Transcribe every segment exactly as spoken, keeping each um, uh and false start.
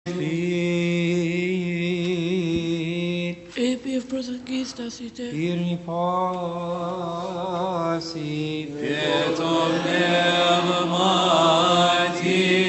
Epi prosagistacite. Irni pasi. Pietom Deva Mati.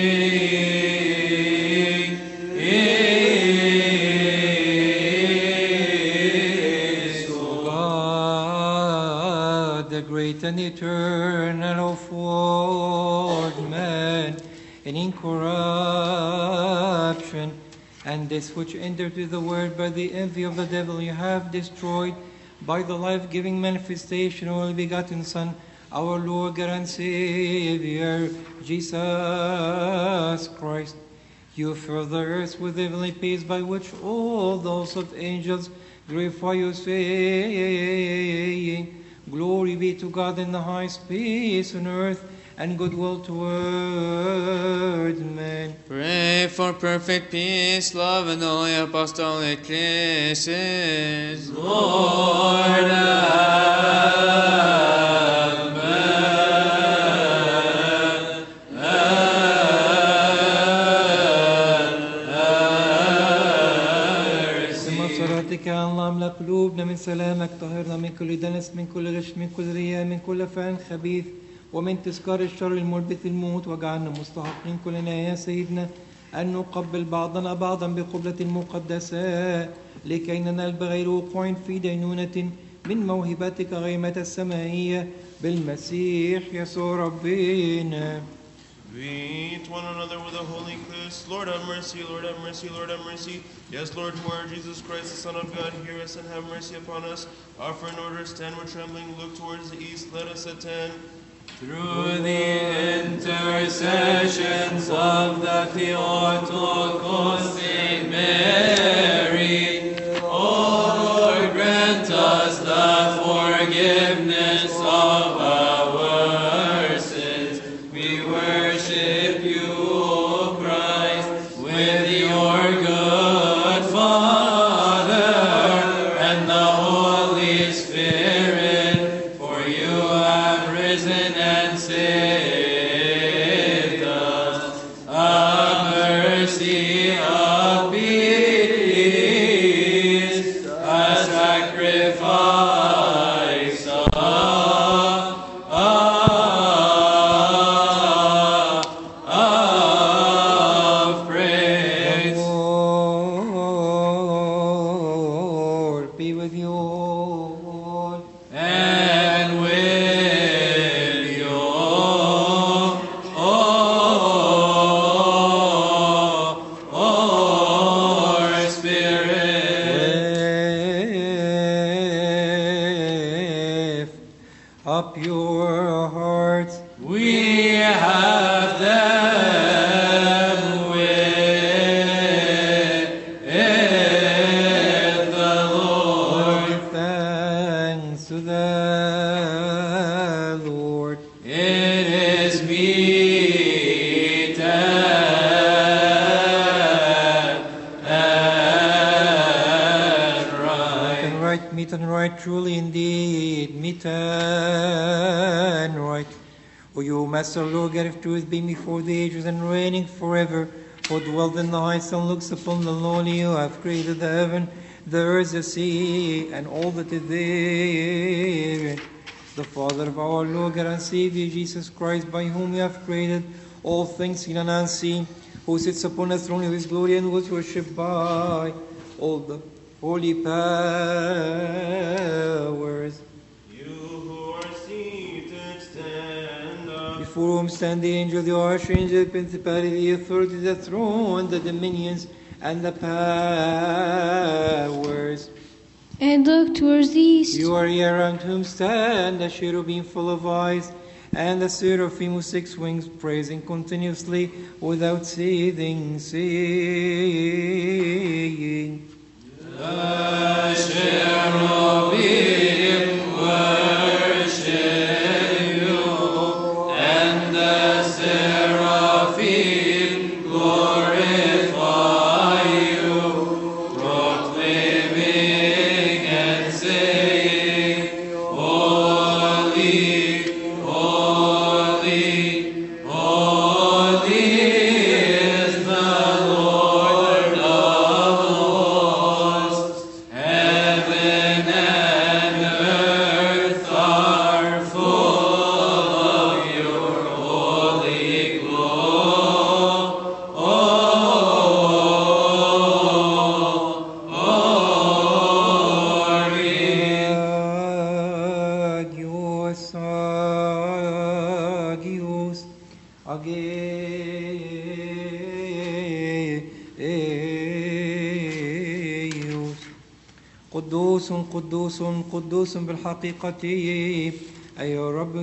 God, the great and eternal Lord, man, and incorruption, and this which entered to the world by the envy of the devil you have destroyed by the life-giving manifestation of the only begotten Son, our Lord God and Savior, Jesus Christ. You fill the earth with heavenly peace, by which all those of angels glorify you, saying, Glory be to God in the highest, peace on earth, and goodwill toward men. Pray for perfect peace, love, and holy apostolic graces. Lord, have صلاتك يا الله املأ قلوبنا من سلامك، طهرنا من كل دنس، من كل غش، من كل رياء، من كل فعل خبيث، ومن تذكار الشر المربث الموت، واجعلنا مستحقين كلنا يا سيدنا أن نقبل بعضنا بعضا بقبلة مقدسة، لكي ننال بغير وقوع في دينونة من موهبتك غيمة السمائية بالمسيح يسوع ربنا. Greet one another with a holy kiss. Lord have mercy, Lord have mercy, Lord have mercy. Yes, Lord, who art Jesus Christ, the Son of God, hear us and have mercy upon us. Offer in order, stand with trembling, look towards the east, let us attend. Through the intercessions of the Theotokos Saint Mary, O Lord, grant us the forgiveness of our sins. We worship you, O Christ, with your good Father and the Holy Spirit, for you have risen and saved us. Have mercy, of peace, a sacrifice of, of praise. Lord be with you all. And with your oh, Spirit. Lift up your hearts. We have them with the Lord. Give thanks to the Lord. It is meet and, and right. And right, meet and right, truly indeed, meet and right. O you, Master Lord, God of truth, being before the ages and reigning forever, who dwelled in the heights and looks upon the lowly, you have created the heaven, the earth, the sea, and all that is therein. The Father of our Lord God and Savior, Jesus Christ, by whom you have created all things seen and unseen, who sits upon the throne of his glory and was worshipped by all the holy powers. You who are seated, stand up. Before whom stand the angel, the archangel, the principality, the authority, the throne, the dominions, and the powers. And look towards the east. You are here around whom stand the cherubim full of eyes, and the seraphim with six wings, praising continuously without ceasing, saying, The cherubim worship you, and the seraphim glorify you, proclaiming and saying, Holy, holy, holy is the Lord قدوس قدوس قدوس بالحقيقة أيها الرب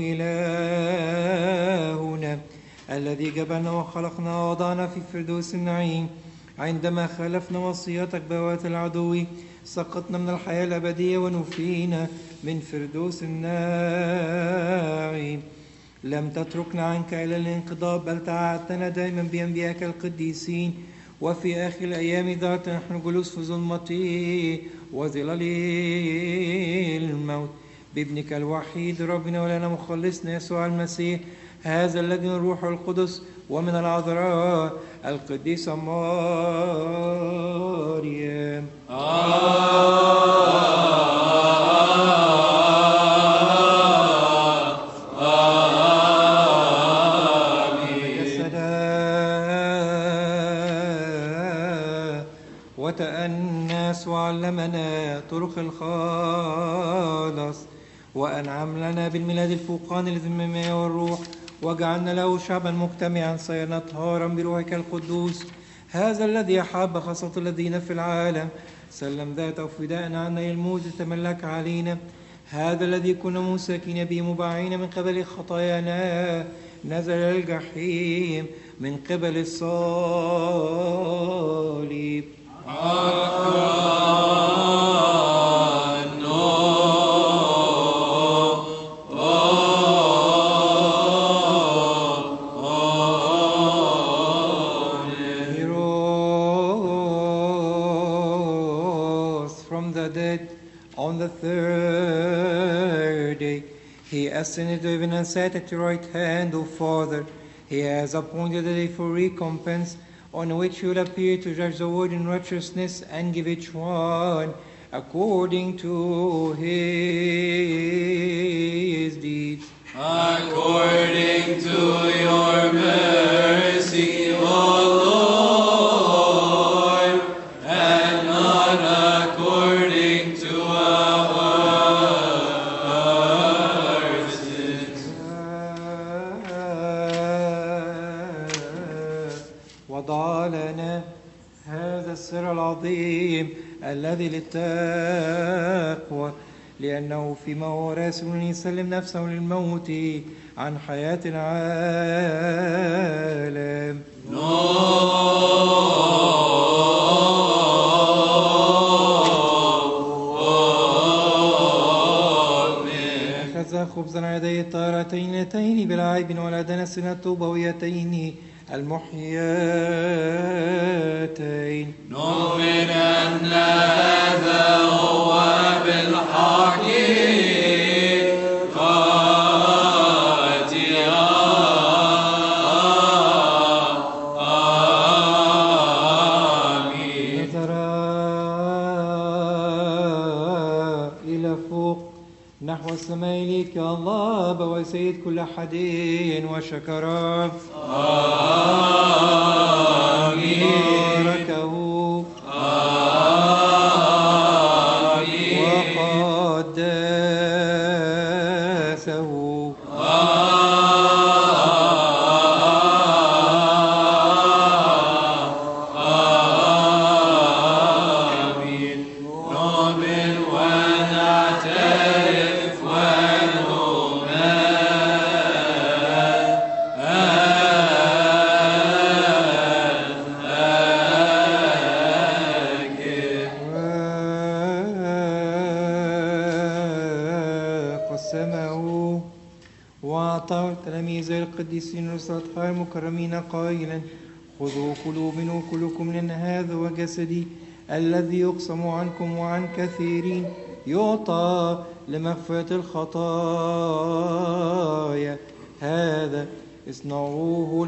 إلهنا الذي جبلنا وخلقنا ووضعنا في فردوس النعيم. عندما خالفنا وصيتك بوات العدو سقطنا من الحياة الأبدية ونفينا من فردوس النعيم. لم تتركنا عنك إلى الانقضاء بل تعهدتنا دائما بأنبيائك القديسين. وفي آخر الأيام ذات نحن جلوس في ظلمة وظلال الموت بابنك الوحيد ربنا ولنا مخلصنا يسوع المسيح، هذا الذي من الروح القدس ومن العذراء القديسة مريم. وتأنس وعلمنا طرق الخلاص وأنعم لنا بالميلاد الفوقاني للذمة والروح وجعلنا له شعبا مجتمعا صيرنا طهارا بروحك القدوس، هذا الذي أحب خاصة الذين في العالم سلم ذاته فداء عنا الموت تملك علينا، هذا الذي كنا مساكين به مباعين من قبل خطايانا نزل الجحيم من قبل الصليب. On the third day, he ascended to heaven and sat at the right hand of Father. He has appointed a day for recompense, on which he will appear to judge the world in righteousness and give each one according to his deeds. According to your mercy, O Lord, and not according to وضع لنا هذا السر العظيم الذي للتقوى، لأنه فيما هو راسل يسلم نفسه للموت عن حياة العالم. أخذ خبزا يدي الطاهرتين بالعيب والأدنس الطوبويتين المحياتين. نؤمن أن هذا هو بالحقيقة آمين. نظر إلى فوق نحو السماء إليك الله أبا سيد كل أحد وشكر آمين. باركه آمين. وقدسه آمين. نؤمن ونعترف وأعطاه التلاميذ القديسين الرسل المكرمين قائلا: خذوا كلوا منه كلكم لأن هذا هو جسدي الذي يقسم عنكم وعن كثيرين يعطى لمغفرة الخطايا، هذا اصنعوه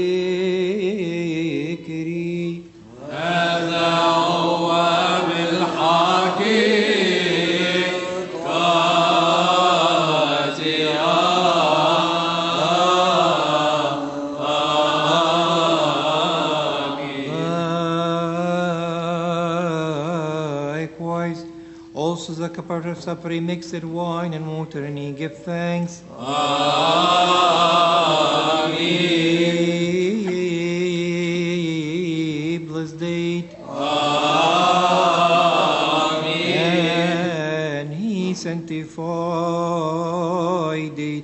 لذكري. هذا هو بالحقيقة Also the cup of supper, he mixed wine and water, and he gave thanks. Amen. He blessed it. Amen. sanctified it.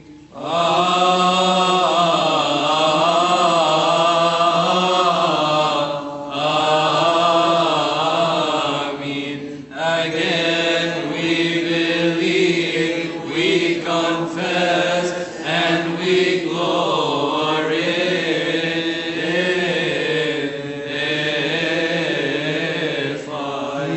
Amen. Again we believe, we confess, and we glorify.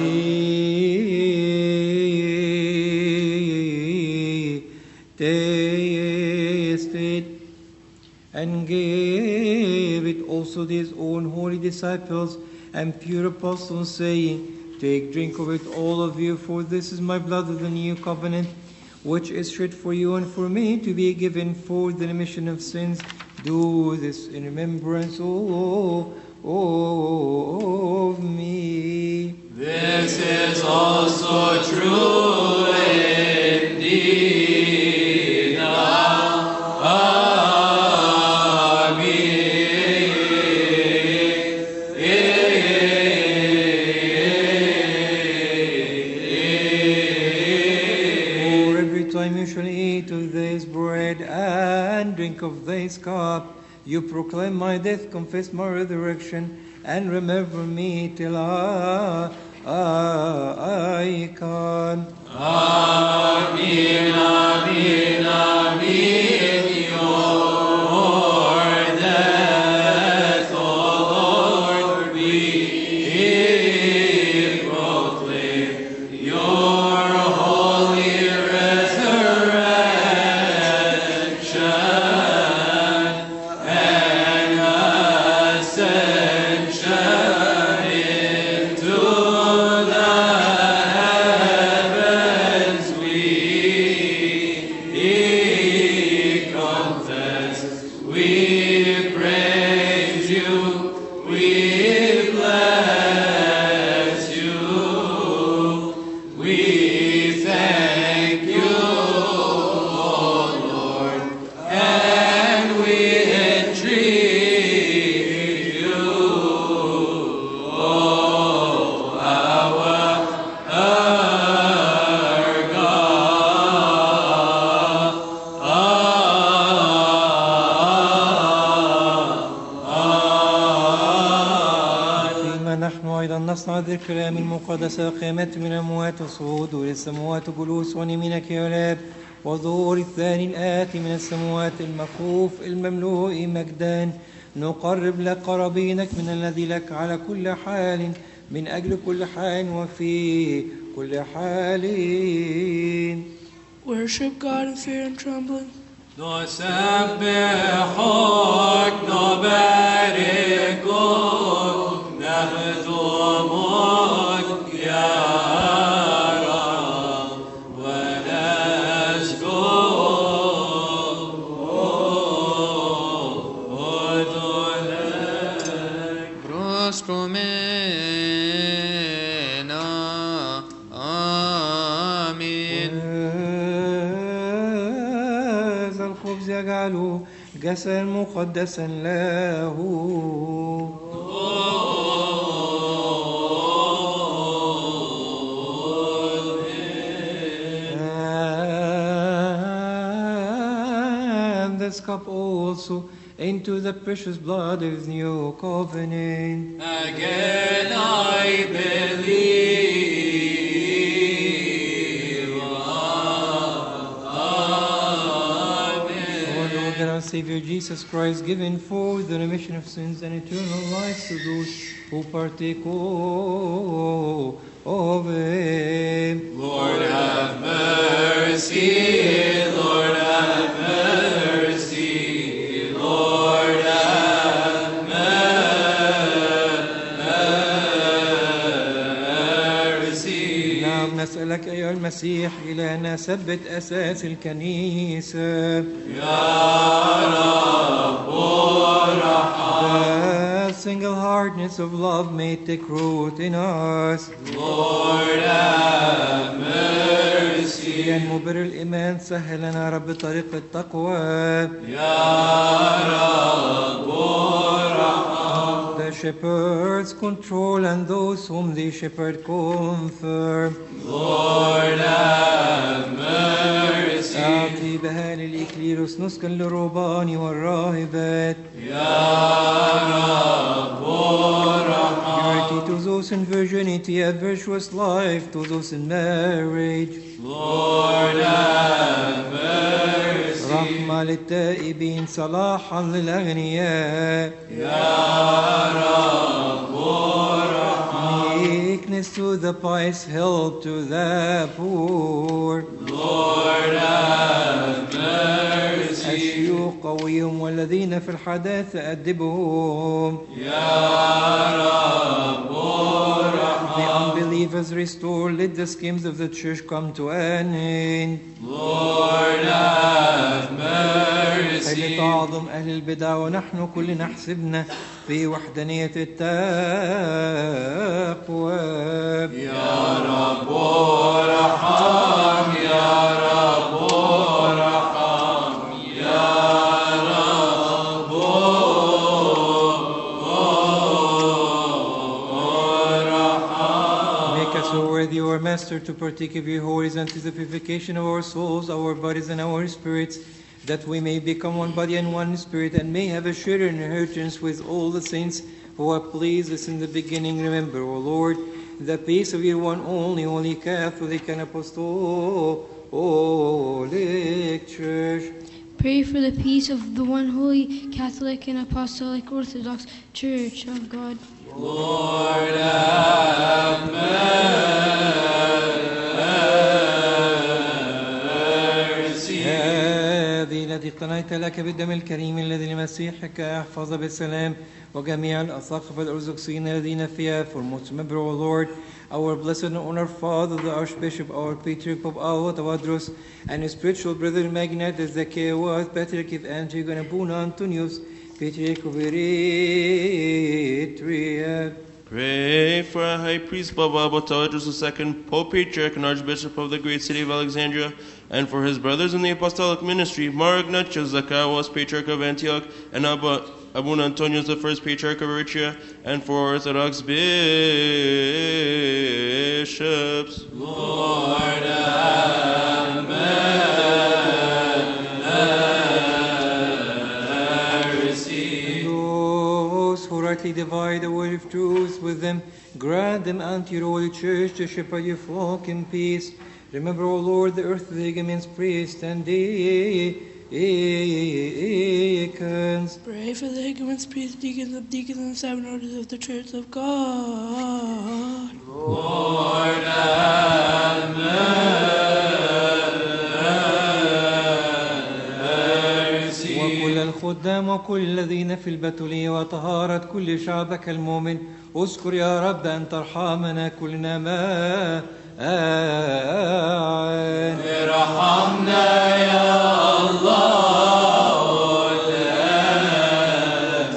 He tasted and gave it also to his own holy disciples and pure apostles, saying, Take, drink of it, all of you, for this is my blood of the new covenant, which is shed for you and for me to be given for the remission of sins. Do this in remembrance, O, o, of me. This is also true indeed. For every time you shall eat of this bread and drink of this cup, you proclaim my death, confess my resurrection, and remember me till I, I come. Amen, amen, amen. Your death, O Lord, we proclaim. Your holy resurrection and ascension into the heavens we confess. We praise you, we bless you, we thank you, O Lord, and we entreat you, O our, our God. فيما نحن أيضا نصنع ذكر الأيام المقدسة قيامة من الأموات وصعود إلى السماوات جلوس عن يمينك يا رب وظهور الثاني الآتي من السماوات المخوف المملوء مجدا نقرب لك قرابينك من الذي لك على كل حال من أجل كل حال وفي كل حال. Worship God in fear and trembling. نسبحك نباركك نخدمك يا رب ونسجد لك. Proskomena. Amen. هذا الخبز يجعله جسدا مقدسا له. And this cup also into the precious blood of his new covenant. Again I believe. Amen. Our Lord and our Savior Jesus Christ, given for the remission of sins and eternal life to those who partake of it. Lord have mercy, Lord have mercy, Lord have mercy. نعم نسألك أيها المسيح إلهنا ثبت أساس الكنيسة. يا رب ارحم. The single heartedness of love may take root in us. Lord have mercy. ينمو بر الإيمان سهل لنا رب طريق التقوى. يا رب ارحم. The shepherds control and those whom they shepherd confirm. Lord have mercy. أعطي بها للإكليروس نسكا للرهبان والراهبات. Purity to those in virginity and virtuous life to those in marriage. Lord have mercy. رحمة للتائبين صلاحا للأغنياء. Meekness to the pious, help to the poor. Lord have mercy. الشيوخ قويهم والذين في الحداث أدبهم. The unbelievers restore, let the schemes of the church come to an end. Lord have mercy. لتعظم أهل البدع ونحن كلنا حسبنا في وحدانية التقوى. يا رب ارحم يا رب ارحم يا رب ارحم. Make us so worthy, our Master, to partake of your holiness unto the purification of our souls, our bodies, and our spirits, that we may become one body and one spirit, and may have a sure inheritance with all the saints who have pleased us in the beginning. Remember, O Lord, the peace of your one only, holy Catholic and Apostolic Church. Pray for the peace of the one holy Catholic and Apostolic Orthodox Church of God. Lord have mercy. هذه التي اقتنيت لك بالدم الكريم الذي لمسيحك احفظ بالسلام وجميع الأساقفة الأرثوذكسيين الذين فيها. For most remember, O Lord, our blessed and honored Father, the Archbishop, our Patriarch Pope Tawadros, and his spiritual brother Magnatus Zacchaeus, Patriarch of Antioch, and Abuna Antonius, Patriarch of Eritrea. Pray for our High Priest Baba Tawadros the Second, Pope Patriarch and Archbishop of the great city of Alexandria, and for his brothers in the apostolic ministry, Mar Ignatius Zacchaeus, Patriarch of Antioch, and Abba Abuna Antonius the First, Patriarch of Eritrea, and for Orthodox bishops. Lord have mercy. Those who rightly divide the word of truth with them, grant them unto your holy church to shepherd your flock in peace. Remember, O Lord, the earth of the Higamins, priests, and deacons. Pray for the Higgaments, priests, deacons, of deacons, and seven orders of the Church of God. Lord have mercy. وكل الخدام وكل الذين في البتولية وطهارة كل شعبك المؤمن، اذكر يا رب أن ترحمنا كلنا ما آمين. ارحمنا يا الله الآن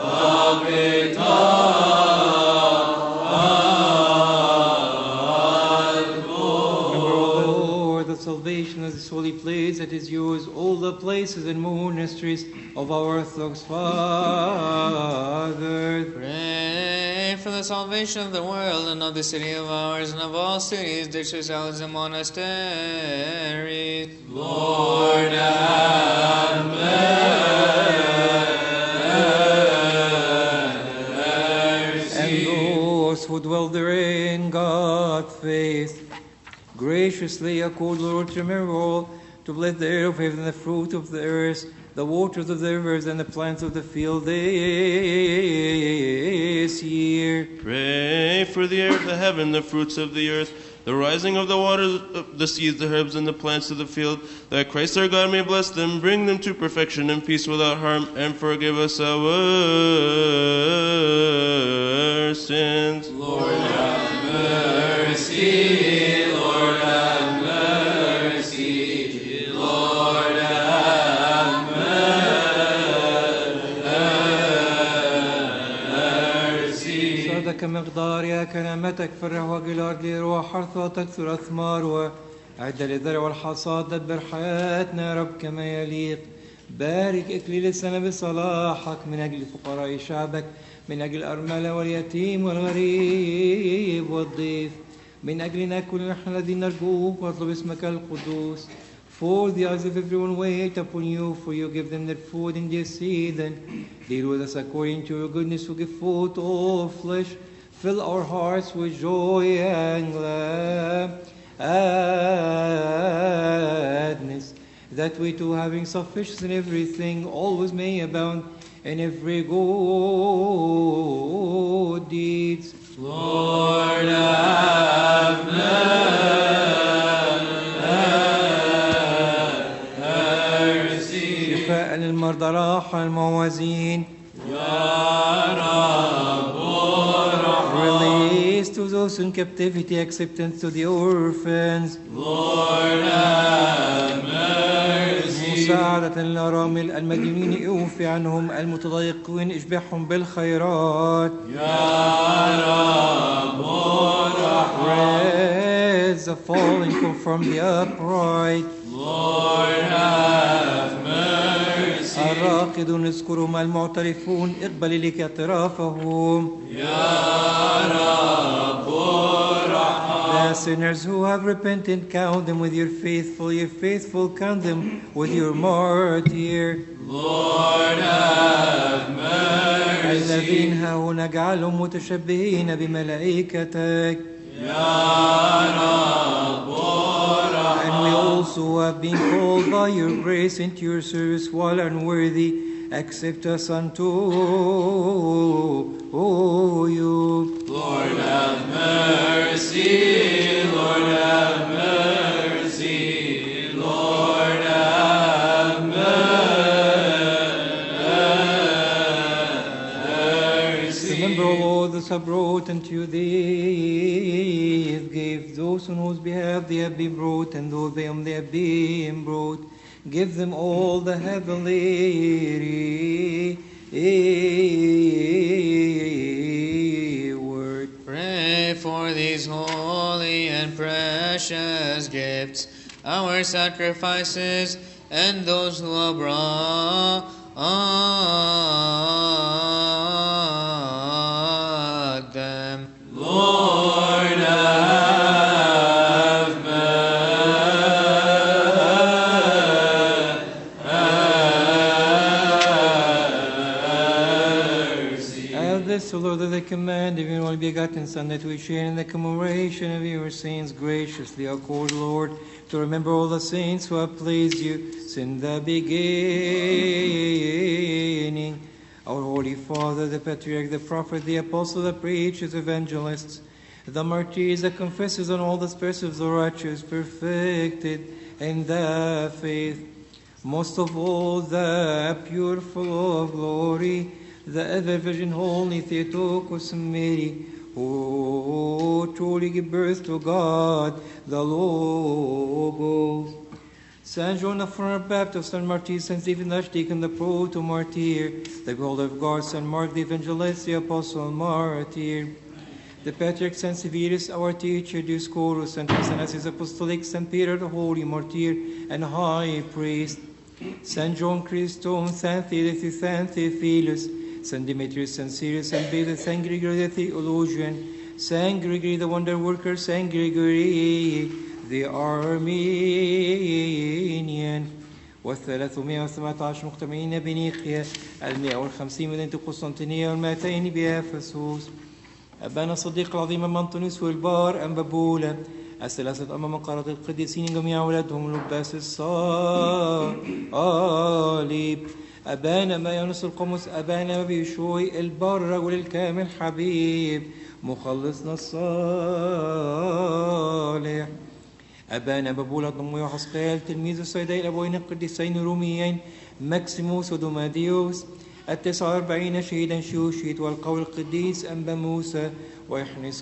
Lord, the salvation of this holy place that is yours, all the places and monasteries of our Orthodox fathers. Pray for the salvation of the world and of the city of ours and of all cities, ditches, houses, and monasteries. Lord have mercy. And those who dwell therein, God faith. Graciously accord, Lord, to remember all, to bless the air of heaven and the fruit of the earth, the waters of the rivers and the plants of the field this year. Pray for the air of the heaven, the fruits of the earth, the rising of the waters, the seeds, the herbs, and the plants of the field, that Christ our God may bless them, bring them to perfection and peace without harm, and forgive us our sins. Lord have mercy. Lord have mercy. Lord have mercy. صادك مقدار يا كلامتك فرح وجلار لروح حرث وتكثر أثمار وأعد للزرع والحصاد دبر حياتنا يا رب كما يليق. بارك إكليل السنة بصلاحك من أجل فقراء شعبك من أجل الأرملة واليتيم والغريب والضيف، من أجلنا كلنا نحن الذين نرجوك واطلب اسمك القدوس. For the eyes of everyone wait upon you, for you give them their food in due season. Deal with us according to your goodness, who give food to all flesh. Fill our hearts with joy and gladness, that we too, having sufficiency in everything, always may abound in every good deeds. Lord, have mercy. شفاء للمرضى، راحة الموازين. Release to those in captivity, acceptance to the orphans. Lord, have mercy. مساعدة للأرامل المدينين، اوفي عنهم المتضايقين، اشبعهم بالخيرات. Raise the fallen, confirm the upright. Lord, have mercy. الراقدون اذكرهم، المعترفون اقبل إليك اعترافهم. The sinners who have repented, count them with your faithful. Your faithful, count them with your martyr. Lord, have mercy. الذين هنا اجعلهم متشبهين بملائكتك. And we also have been called by your grace into your service while unworthy. Accept us unto you. Lord, have mercy. Lord, have mercy. Lord, have mercy. Remember all those have brought unto thee. Give those on whose behalf they have been brought, and those by whom they have been brought. Give them all the heavenly word. Pray for these holy and precious gifts, our sacrifices, and those who have brought them. Lord, have mercy. Have this, O Lord, that they command of your only begotten Son, that we share in the commemoration of your saints graciously, accord, Lord, to remember all the saints who have pleased you since the beginning. Our Holy Father, the Patriarch, the Prophet, the Apostle, the Preachers, Evangelists, the Martyrs, the Confessors, and all the spirits of the righteous, perfected in the faith. Most of all, the pure, full of glory, the ever Virgin Holy Theotokos Mary, who truly gave birth to God, the Logos. Saint John the former Baptist, Saint Martyr, Saint Stephen the Archdeacon, the Proto-Martyr, the Beholder of God, Saint Mark the Evangelist, the Apostle Martyr, the Patriarch Saint Severus, our teacher, Dioscorus, Saint Athanasius Apostolic, Saint Peter the Holy Martyr and High Priest, Saint John Chrysostom, Saint Theodotus, Saint Theophilus, Saint Demetrius, Saint Cyrus, Saint Beda, Saint Gregory the Theologian, Saint Gregory the Wonder Worker, Saint Gregory the Armenian، والثلاثمائة وسبعة عشر مجتمعين بنيقيا، المائة والخمسين مدينة قسطنطينية، والمائتين بأفسوس. أبانا الصديق العظيم أما أنطونيوس والبار أم بابولا، الثلاثة أمام قارة القديسين جميع أولادهم لباس الصليب. أبانا ما يونس القمص، أبانا ما بيشوي البار الرجل الكامل حبيب مخلصنا الصالح. أبانا بابولا ضمي وحسقيال تلميذ السيدين الأبوين القديسين الروميين ماكسيموس ودوماديوس، التسعة وأربعين شهيدا شيوشيت، والقول القديس أنبا موسى ويحنس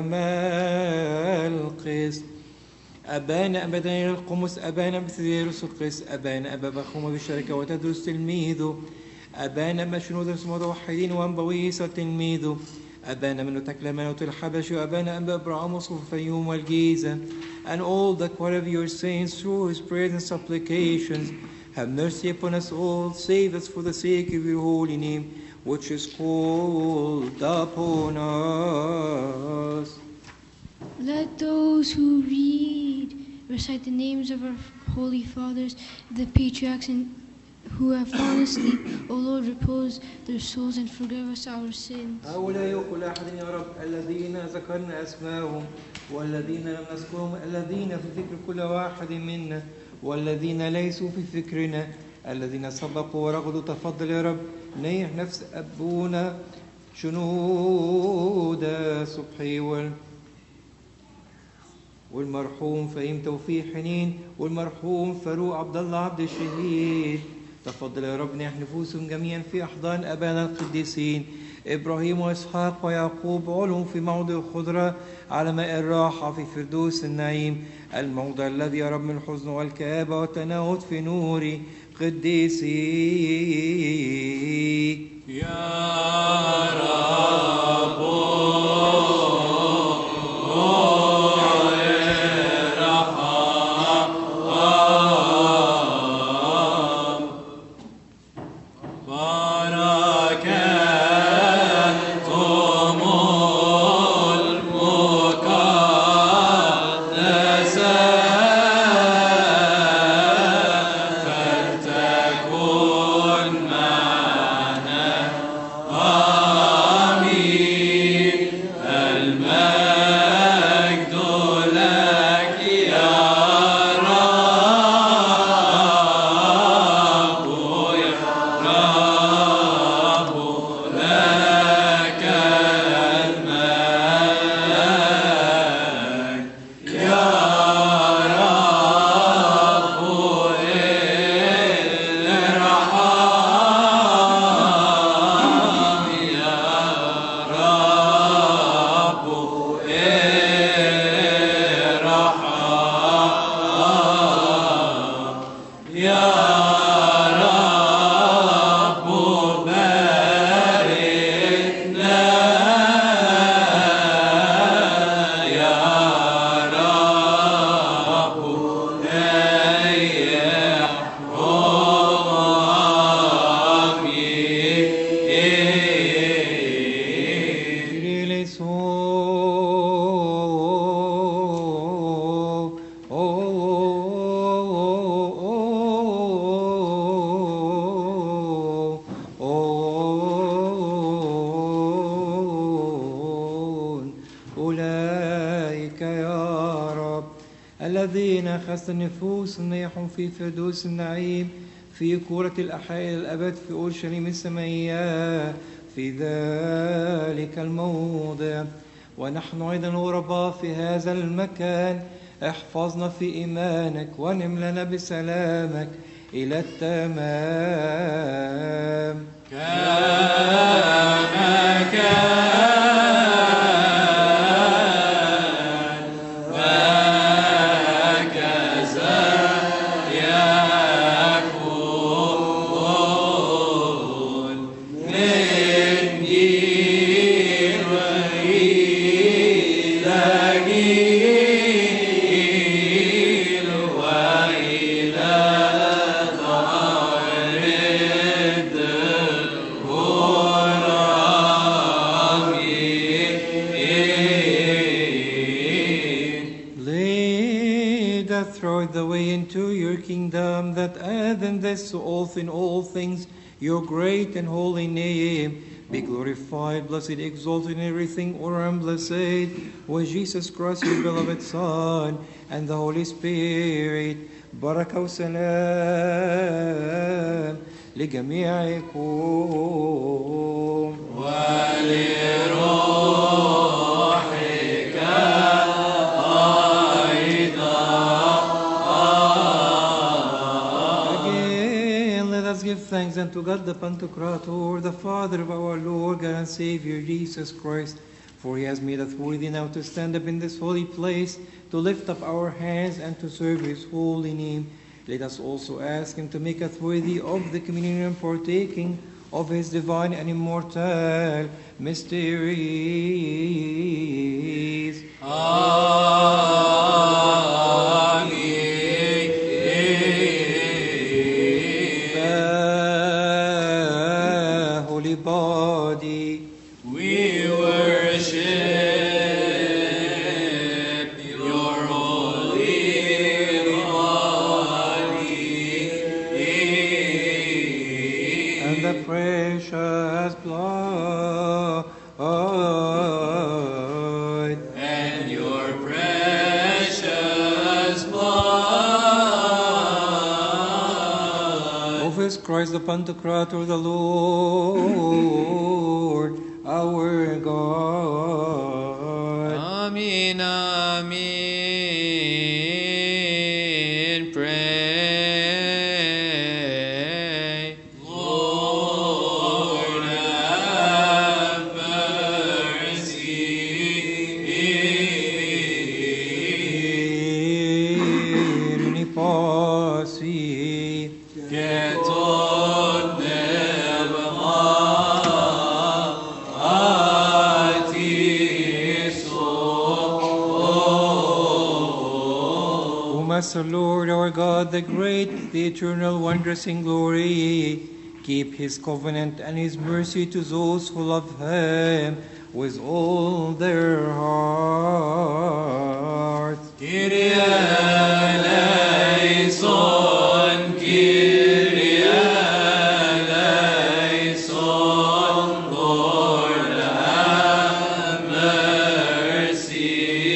كمال قس. أبانا أبا دانيال القمص، أبانا بثيروس القس، أبانا أبا بخوم بالشركة وتدرس تلميذه، أبانا أبا شنود المتوحدين وأنبويس تلميذه، أبانا من تكلمانوت الحبش، وأبانا أنبا إبراهيموس والفيوم والجيزة, and all the choir of your saints through his prayers and supplications. Have mercy upon us all, save us for the sake of your holy name. which is called upon us. Let those who read recite the names of our holy fathers, the patriarchs and who have fallen asleep. O Lord, repose their souls and forgive us our sins. هؤلاء كل أحد يا رب الذين ذكرنا أسماءهم والذين لم نذكرهم الذين في فكر كل واحد منا والذين ليسوا في فكرنا الذين سبقوا ورغدوا تفضل يا رب نيح نفس أبونا شنود صبحي وال والمرحوم فهيم توفيق حنين والمرحوم فاروق عبد الله عبد الشهيد تفضل يا رب نيح نفوسهم جميعا في أحضان أبانا القديسين إبراهيم وإسحاق ويعقوب علهم في موضع الخضرة على ماء الراحة في فردوس النعيم الموضع الذي يا رب من الحزن والكآبة والتناوت في نور قديسيك يا رب النفوس نيحهم في فردوس النعيم في كورة الأحياء الأبد في أورشليم السمائية في ذلك الموضع ونحن أيضا غرباء في هذا المكان احفظنا في إيمانك ونم لنا بسلامك إلى التمام كما كان to all in all things your great and holy name be glorified, blessed, exalted in everything, honor and blessed with Jesus Christ, your beloved Son, and the Holy Spirit. بركة وسلام لجميعكم ولروحك give thanks unto God the Pantocrator, the Father of our Lord God and Savior Jesus Christ, for he has made us worthy now to stand up in this holy place, to lift up our hands and to serve his holy name. Let us also ask him to make us worthy of the communion and partaking of his divine and immortal mysteries. Amen. Holy Bar Christ the Pantocrator, the Lord, our God. Amen, amen. Pray. Lord, have mercy. Irni pasi. Keton nebma atiso. O Master Lord, our God, the great, the eternal, wondrous in glory, keep his covenant and his mercy to those who love him with all their hearts. Kyrie eleison, Kyrie eleison, Lord have mercy.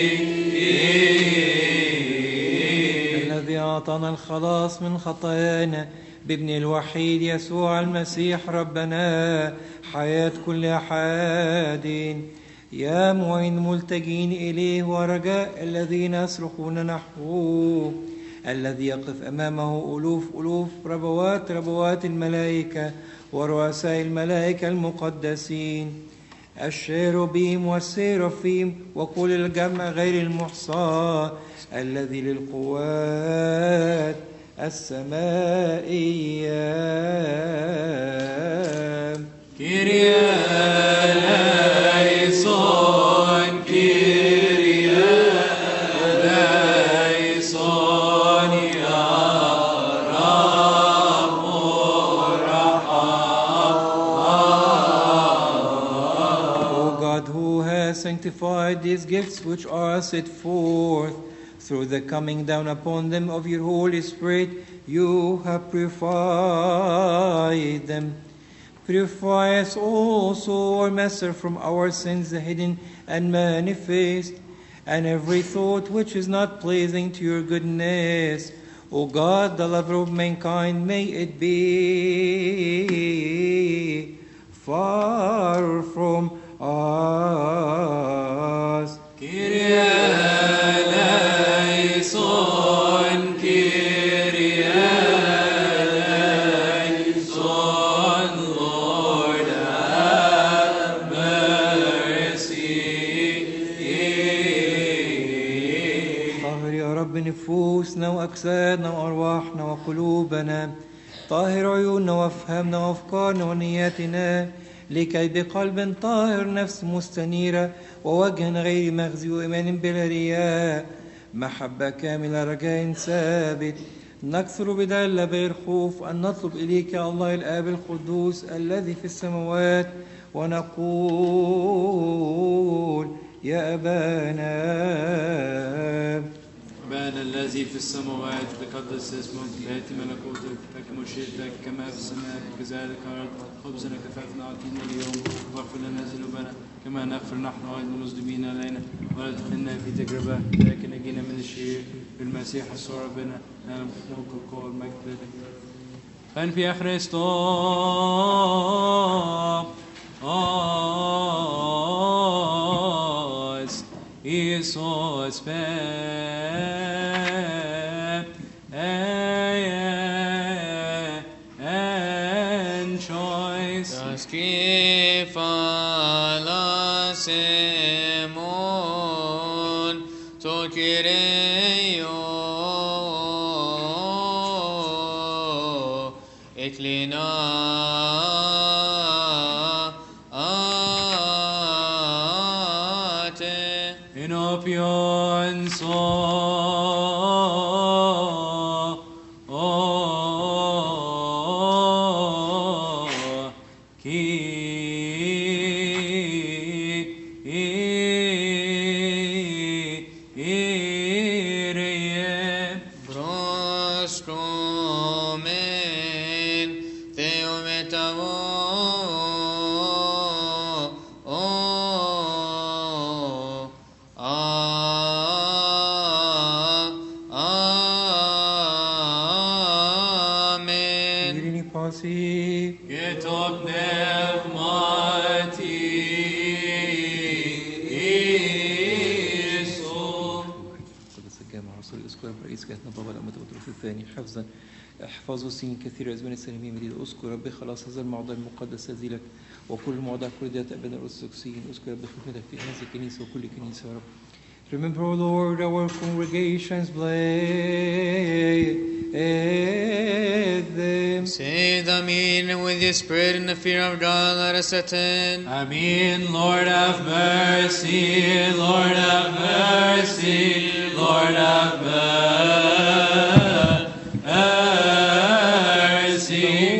الذي أعطانا الخلاص من خطايانا بابن الوحيد يسوع المسيح ربنا، حياة كل أحد. يا معين ملتجين إليه ورجاء الذين يصرخون نحوه، الذي يقف أمامه ألوف ألوف ربوات ربوات الملائكة ورؤساء الملائكة المقدسين، الشيروبيم والسيرافيم وكل الجمع غير المحصى الذي للقوات السمائية. Kyrie eleison, Kyrie eleison, Ya Rabbo Rahman. O God, who has sanctified these gifts which are set forth through the coming down upon them of your Holy Spirit, you have purified them. Purify us also, our Master, from our sins, the hidden and manifest, and every thought which is not pleasing to your goodness. O God, the lover of mankind, may it be far from us. Kyrie eleison, Kyrie eleison, Lord have mercy. طهر يا رب نفوسنا وأجسادنا وأرواحنا وقلوبنا، طهر عيوننا وأفهامنا وأفكارنا ونياتنا، لكي بقلب طاهر نفس مستنيرة ووجه غير مخزي وإيمان بلا رياء محبة كاملة رجاء ثابت نكثر بدل بغير خوف أن نطلب إليك يا الله الآب القدوس الذي في السماوات ونقول يا أبانا أبانا الذي في السماوات تقدس اسمك، يأتي ملكوتك، تكن مشيئتك كما في السماء كذلك على الأرض. خبزنا كفافنا أعطينا اليوم، واغفر لنا ذنوبنا كما نغفر نحن أيضا المذنبين علينا، ولا تدخلنا في تجربة لكن نجينا من الشرير بالمسيح يسوع ربنا، لنا الملك والقوة والمجد لك. فان في خريستوس Isos pep and choice. Taskifala semon to kireo eklina Inopion so ki ireye Broskomen theometavo pasi. Getok pneumati Iso. قدس الجامع رسول اذكر رئيس كهنة بابا الأمة وطرف الثاني حفظا احفظوا سنين كثيرة أزمان السلمية مديدة. اذكر ربي خلاص هذا الموضع المقدس الذي لك وكل موضع كل ديات أبناء الأرثوذكسيين. اذكر ربي خدمتك في هذه الكنيسة وكل كنيسة يا رب. Remember, O Lord, our congregations, bless them. Say the Amen with your spirit and the fear of God. Let us attend. Amen. Lord have mercy, Lord have mercy, Lord have mercy.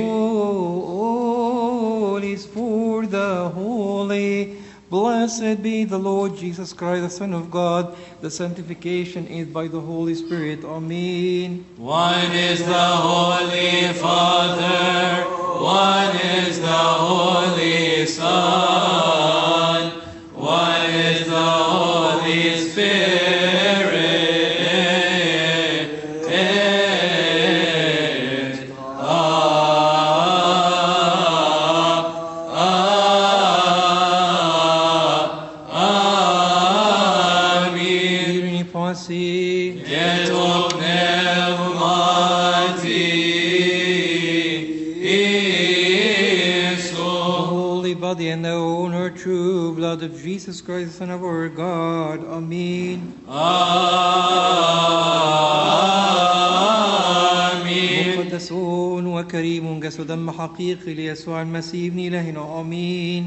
All is for the holy. Blessed be the Lord Jesus Christ, the Son of God. The sanctification is by the Holy Spirit. Amen. One is the Holy Father, one is the Holy Son, one is the Holy Spirit. Getok pneumati Iso. The holy body and the owner, true blood of Jesus Christ, the Son of our God. Amen. آمين. مقدس وكريم جسد دم حقيقي ليسوع المسيح ابن إلهنا. آمين.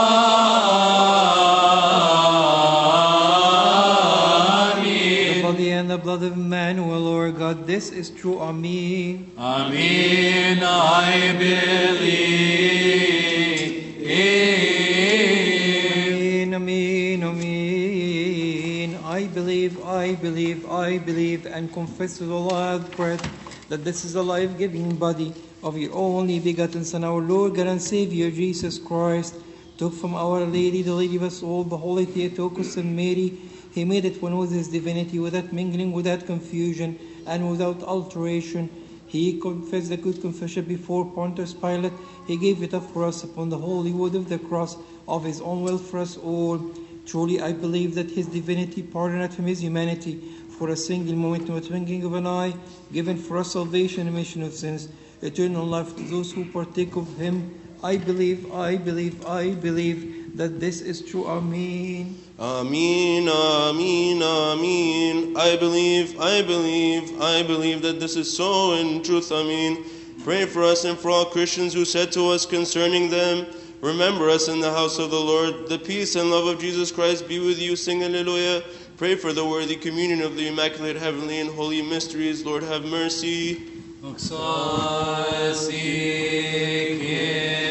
And the blood of Emmanuel, Lord God, this is true. Amen. Amen. I believe. Amen. Amen. I believe, I believe, I believe, and confess with all I have breath that this is the life-giving body of your only begotten Son, our Lord God and Savior, Jesus Christ, took from Our Lady, the Lady of us all, the Holy Theotokos and Mary. He made it one with his divinity, without mingling, without confusion, and without alteration. He confessed the good confession before Pontius Pilate. He gave it up for us upon the holy wood of the cross of his own will for us all. Truly I believe that his divinity pardoned from his humanity for a single moment, no twinkling of an eye, given for us salvation and remission of sins, eternal life to those who partake of him. I believe, I believe, I believe that this is true. Amen. Amen, amen, amen. I believe, I believe, I believe that this is so in truth. Amen. Pray for us and for all Christians who said to us concerning them, remember us in the house of the Lord. The peace and love of Jesus Christ be with you. Sing Hallelujah. Pray for the worthy communion of the Immaculate Heavenly and Holy Mysteries. Lord have mercy. Oxosikin.